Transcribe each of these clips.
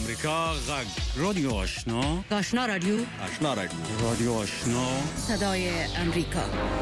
امریکا غږ رادیو آشنا رادیو رادیو آشنا صدای امریکا.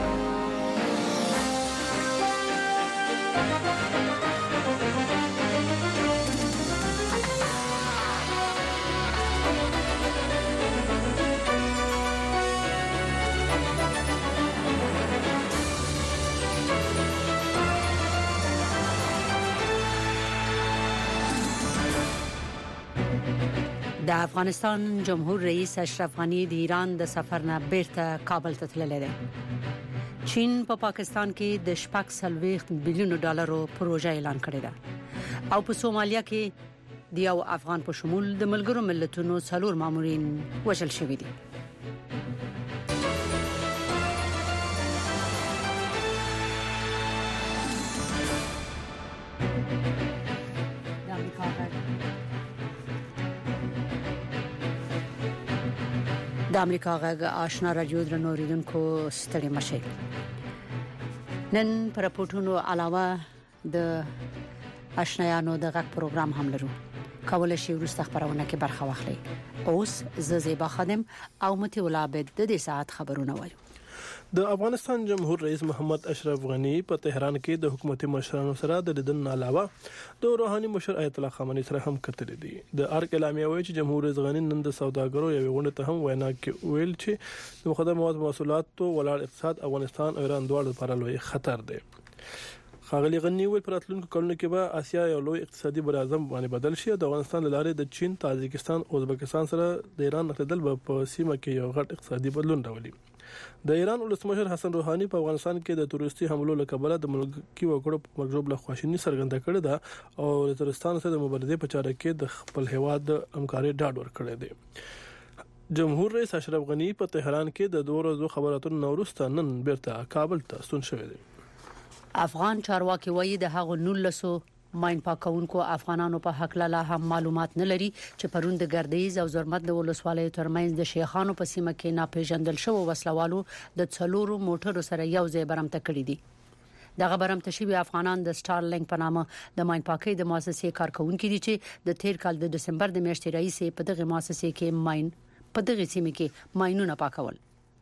د افغانستان جمهور رئیس اشرف غنی د ایران د سفر نه بیرته کابل ته تللی دی. چین په پاکستان کې د 6.3 بلیون ډالرو پروژه اعلان کړې ده او په سومالیا کې د یو افغان په شمول د ملګرو ملتونو 4 مامورین وژل شوي دي. د امریکا غږ آشنا رادیو درنوریدونکو ستړي مشه. نن پر راپورټونو علاوه د آشنایانو د غږ پروګرام هم لرو. کولای شئ ورسته خبرونه کې برخه واخلئ. اوس زیبا خادم او متي ولابد د دې ساعت خبرونه وایو. د افغانستان جمهور رئیس محمد اشرف غنی په تهران کې د حکومتي مشرانو سره د لیدنې علاوه د روحاني مشر آیت الله خامنه‌ای سره هم کتلې دي. د ارګ اعلامیه وایي چې جمهور رئیس غنی نن د سوداګرو یو غونډه ته هم وینا کې ویل چې د مخدر مواد محصولاتو ولاړ اقتصاد افغانستان او ایران دواړو لپاره لوی خطر دی. خاغلی غنی ویل پر اتلونکو کلونو کې به اسیا یو لوی اقتصادي براعظم باندې بدل شي. د افغانستان لاره د چین، تاجکستان او ازبکستان سره د ایران نقدل په سیمه کې یو غټ اقتصادي بدلون راولي. د ایران ولسمشر حسن روحاني په افغانستان کې د تروریستي حملو له کبله د ملکی وګړو په مګجوب له خواشینی څرګنده کړې ده او د ترستان سره د مبارزې په چاره کې د خپل هیواد د همکاري ډاډ ورکړی دی. جمهور رئیس اشرف غنی په تهران کې د 2 ورځو خبراتو نورسته نن بیرته کابل ته ستون شوی دی. افغان چارواکي وایي د هغو 19 ماین پاکونکو افغانانو په حق لا هم معلومات نه لري چې پروند ګردیز او زرمت د ولسوالۍ ترمنځ د شیخانو په سیمه کې ناپېژندل شو وسلوالو د 4 موټرو سره یو ځای برمته کړی دي. دغه برمته شوی افغانان د سټارلینک په نامه د ماین پاکۍ د مؤسسې کارکونکو دي چې د تیر کال د دسمبر د میاشتې رئیس په دغه مؤسسې کې په دغه سیمه کې ماینونه پاکول.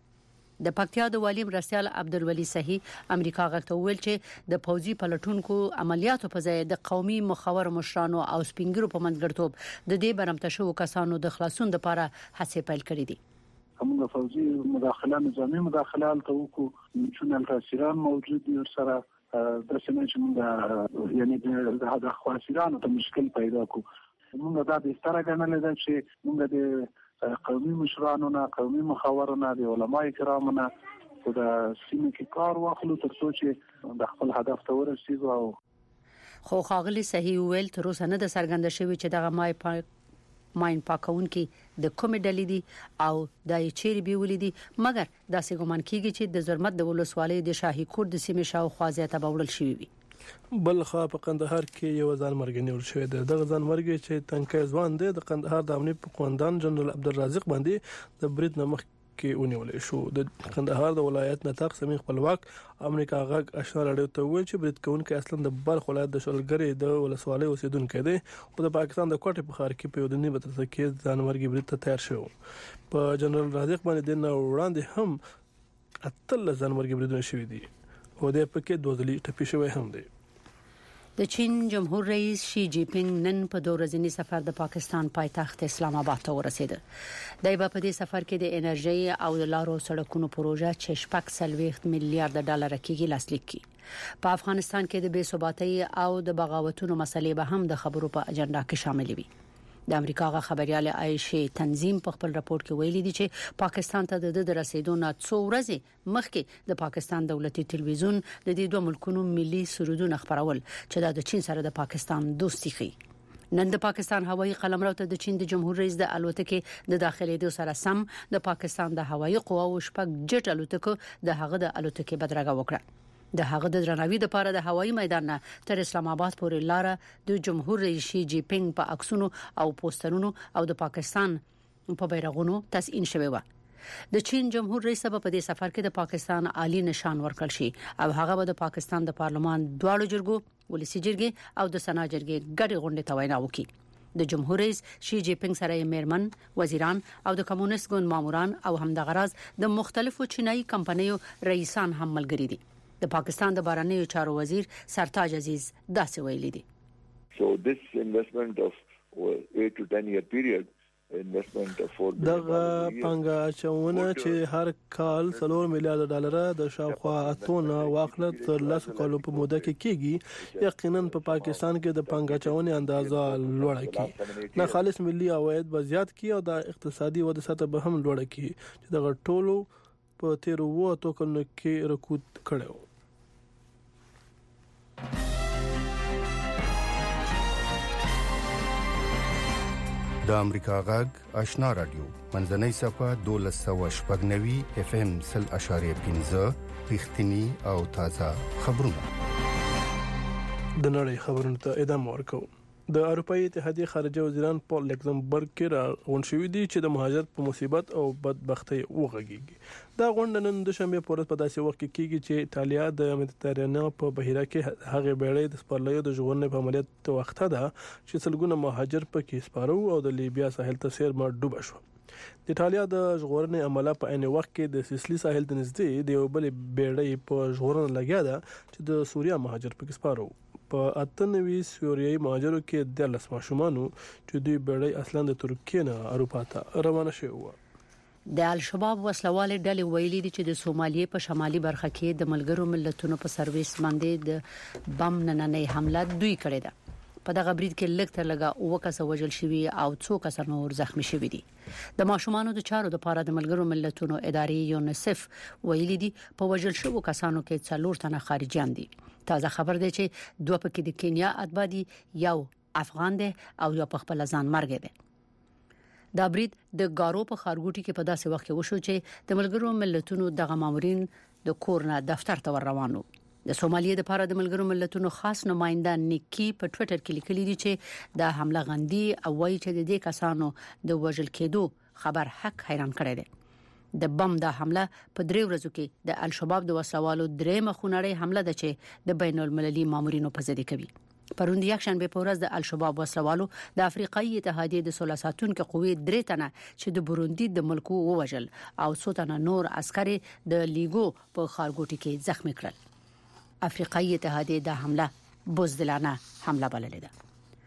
د پکتیا د والی مرستيال عبدالولي صحیح امریکا غږ ویل چې د پوځي پلټونکو عملیاتو په ځای د قومي مخاور مشرانو او سپینګرو په منځګړتوب د دې برمته شو کسانو د خلاصون لپاره هڅې پیل کړې دي. کومه فوجي مداخله نظامی مداخله التوکو چې تاثیران موجود دي سره د سمجن یعنی د خاصیرانو ته مشکل پیدا کو. موږ دا د ستاره غنل ده چې موږ د قومي مشرانو نه قومي مخاورونه د علماء کرامو نه د سیمې کې کار واخلو تر څو چې د خپل هدف ته ورسیږو. خو خاغلی صحیح ویل تر اوسه نه د سرګند شوی چې دغه ماین پاکون کې د کومې ډلې دي او دای چیرې بیولې دي، مګر داسې ګمان کیږي چې د زرمت د ولسوالۍ د شاهي کور د سیمې شاوخوا ځای ته وړل شوی وي. بل خو په قندهار کې یو ځان مرګ نیول شوی دی. دغه ځان مرګ چې تنکي ځوان دی د قندهار د امنیت قومندان جنرال عبدالرازق باندې د برید نمخ کې ونیول شو. د قندهار د ولایت نطاق سمي خپلواک امریکا غږ آشنا رادیو ته ویل چې برید کوونکي اصلا د بلخ ولایت د شلګری د ولسوالۍ اوسیدونکو دی او د پاکستان د کوټې په ښار کې په ودنی بترسه کې ځان مرګ برید ته تیار شو. په جنرال رازق باندې د نو وړاندې هم اتل ځان مرګ بریدونه شوی دي او د پکې دوزلی ټپي شوی هم دی. د چین جمهور رئیس شي جی پینګ نن په 2 ورځنی سفر د پاکستان پایتخت اسلام آباد ته ورسید. د په دې سفر کې د انرژي او د لارو سړکونو پروژه چې 6.3 میلیارډ ډالر کېږي لاسلیک کی. په افغانستان کې د بې ثباتۍ او د بغاوتونو مسلې به هم د خبرو په اجنډا کې شامل وي. د امریکا غا خبريال عائشه تنظیم په خپل راپور کې ویلي دي چې پاکستان ته د رسیدو نه 2 ورځې مخکې د پاکستان دولتي ټلویزیون د دې دوه ملکونو ملي سرودونه خبرول چې د چین سره د پاکستان دوستي کوي. نن د پاکستان هوایي قلمرو ته د چین د جمهور رئیس د الوتکې د داخليدو سره سم د پاکستان د هوایي قواو شپږ جټ الوتکو د هغه د الوتکې بدرګه وکړه. د هغه د درناوي لپاره د هوایي میدان تر اسلام آباد پورې لاره د جمهور رئیس شي جی پینګ په عکسونو او پوسټرونو او د پاکستان په بیرغونو تزیین شوی و. د چین جمهور رئیس په دې سفر کې د پاکستان عالی نشان ورکړل شي او هغه به د پاکستان د پارلمان دواړو جرګو ولسی جرګې او د سنا جرګې ګډي غونډې ته وینا وکړي. د جمهور رئیس شي جی پینګ سره میرمن وزیران او د کمونیست ګوند ماموران او همدغه راز د مختلفو چینایي کمپنیو رئیسان هم ملګري دي. د پاکستان د بهرنیو چارو وزیر سرتاج عزیز داسې ویلي دي. So this investment of 8 to 10 year period دغه پانګه اچونه چې هر کال $4 میلیارډ د شاوخوا اتونه واقعه تر 10 کالو په موده کې کیږي، یقینا په پاکستان کې د پانګه اچونې اندازه لوړه کی، نه خالص ملي عواید به زیات کی او د اقتصادي وده سطح به هم لوړه کی چې دغه ټولو په 13 کلونو کې رکود کړو. د امریکا غږ آشنا رادیو منځنۍ صفه 1290 اف ام 0.15 رښتینی او تازه خبرونه. د نړۍ خبرونه ته ادامه ورکوم. د اروپאי اتحادیه خارجه وزیران په لکزمبرګ کې راغونډ شوي دي چې د مهاجرت په مصیبت او بدبختۍ وغږیږي. دا غونډه نن د شنبه په ورځ په داسې وخت کې کیږي چې ایتالیا د مدیترانه په بحیره کې هغه بیړۍ د سپرلیو د ژغورنې په عملیات وخت ده چې سلګونه مهاجر پکې سپارو او د لیبیا ساحل ته سیر ما ډوب شو. د ایتالیا د ژغورنې عمله په عین وخت کې د سیسلی ساحل ته نږدې د یو بل بیړۍ په ژغورنه لګیا ده چې د سوریا مهاجر پکې سپارو. په 98 سوریایي مهاجرو کې 10 ماشومانو چې دوی بیړۍ اصلا د ترکیې نه اروپا ته روانه شوی و. د الشباب وسلواله ډلې ویلي دي چې د سومالیې په شمالي برخه کې د ملګرو ملتونو په سرویس باندې د بم نننۍ حمله دوی کړې ده. په دغه برید کې لږ تر لږه 9 کس وژل شوي او 2 کس نور زخمی شوي دي. د ماشومانو د چارو د لپاره د ملګرو ملتونو ادارې یونیسف ویلي دي په وژل شوو کسانو کې 4 تنه خارجيان دي. تازه خبر دی چې 2 پکې د کینیا اتبادي یو افغان دی او یو په خپل ځان مرګ دی. دا برید د ګارو په خارګوټي کې په داسې وخت کې وشو چې د ملګرو ملتونو دغه مامورین د کورنا دفتر ته روانو. د سومالیې د لپاره د ملګرو ملتونو خاص نماینده نیکی په ټوئیټر کې لیکلي دي چې دا حمله غندي او وایي چې د دې کسانو د وژل کېدو خبر حق حیران کړی دی. د بم د حمله په 3 ورځو کې د الشباب د وسلوالو درې مخونړی حمله ده چې د بین المللي مامورینو په ضد کوي. پروند یک شنبه په ورځ د الشباب وسلوالو د افریقایي اتحادیې د صلح ساتونکو قوې 3 تنه چې د بوروندي د ملکو ووجل او 100 تنه نور عسکر د لیګو په خارګوټي کې زخمی کړل. افریقایي اتحادیې د حمله بوزدلانه حمله بللې ده.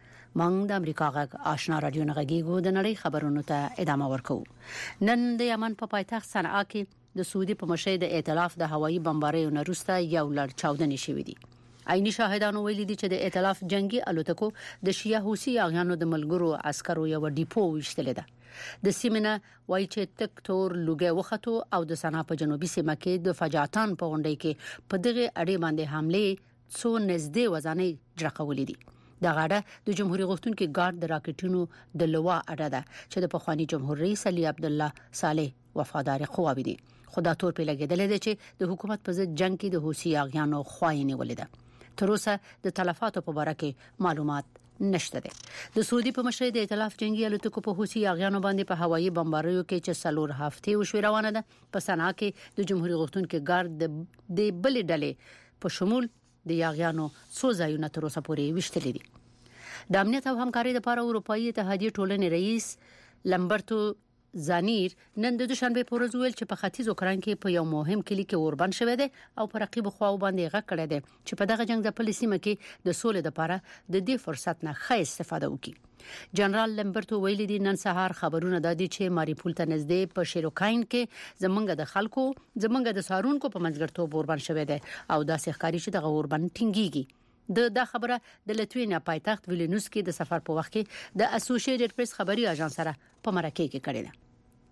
موږ د امریکا غږ آشنا رادیو نغږیږو د نړۍ خبرونو ته ادامه ورکوو. نن د یمن په پایتخت صنعا کې د سعودي په مشرۍ د ائتلاف د هوایي بمباریو نه وروسته یو لړ چاودنې شوې دي. عیني شاهدانو ویلي دي چې د ائتلاف جنگي الوتکو د شیعه حوثي اغیانو د ملګرو عسکرو یو ډیپو وشتلې ده. د سیمنه وایي چې تک تور لوګي وختو او د صنعا په جنوبي سیمه کې د فجاعتان په غونډۍ کې په دغه اړې باندې حمله څو نږدې وزانې جړقولې دي. د غاړه د جمهوریت غوښتونکو ګارد د راکټونو د لوا اډه ده چې د پخوانی جمهور رئیس علي عبد الله صالح وفادار قواوی دي. خدا تور په لګیدل دي چې د حکومت په ضد جنگ کې د حوثي اغیانو خوایینه ولیده. تر اوسه د تلفاتو په اړه کې معلومات نشته ده. د سعودي په مشرۍ د ائتلاف جنگي الوتکو په حوثي اغیانو باندې په هوایي بمباریو کې چې 4 هفته وشو روانه ده. په صنعا کې د جمهوریت غوښتونکو ګارد د بل ډلې په شمول د یاغیانو څو ځایونه تر اوسه پورې وشتلې دي. د امنیت او همکارۍ لپاره اروپאי اتحادیې ټولنې رئیس لمبرتو زانیر نن د دوشنبه په ورځ ویل چې په ختیځ اوکران کې په یو مهم کلی کې اوربند شوه دی او په رقیب خواو باندې غږ کړی دی چې په دغه جنگ د پالیسیمه کې د سولې لپاره د دې فرصت نه ښه استفاده وکړي. جنرال لمبرتو ویل دي نن سهار خبرونه د دې چې ماریپول ته نږدې په شیروکاین کې زمونږ د خلکو زمونږ د سارونکو په منځګړتوب اوربند شوه دی او داسې ښکاري چې دغه اوربند ټینګيږي. دا خبره د لټوینیا پایتخت ویلنیوس کې د سفر په وخت کې د اسوسییټډ پریس خبري اژانس سره په مرکه کې کړی دی.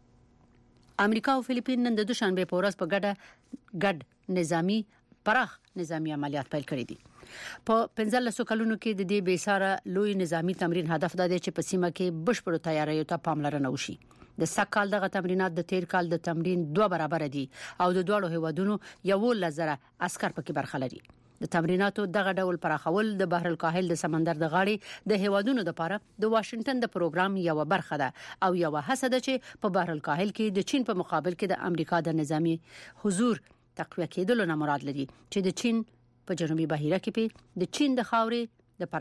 امریکا او فلیپین نن د دوشنبه په ورځ په ګډ نظامی پراخ نظامی عملیات پیل کړی دي. په 15 کلونو کې د دې بیساره لوی نظامی تمرین هدف دا دی چې په سیمه کې بشپړ تیاریو ته پاملرنه وشي. د سکهال دغه تمرینات د تیر کال د تمرین 2 برابر دي او د دوه هیوادونو یو لزره عسكر پکې برخه لري. د تمریناتو دغه ډول پراخول د بحر الکاهل د سمندر د غاړې د هیوادونو لپاره د واشنگټن د پروګرام یو برخه ده او یو هڅه ده چې په بحر الکاهل کې د چین په مقابل کې د امریکا د نظامی حضور تقویه کېدل نه مراد لري چې د چین په جنوبي بحیره کې د چین د خاورې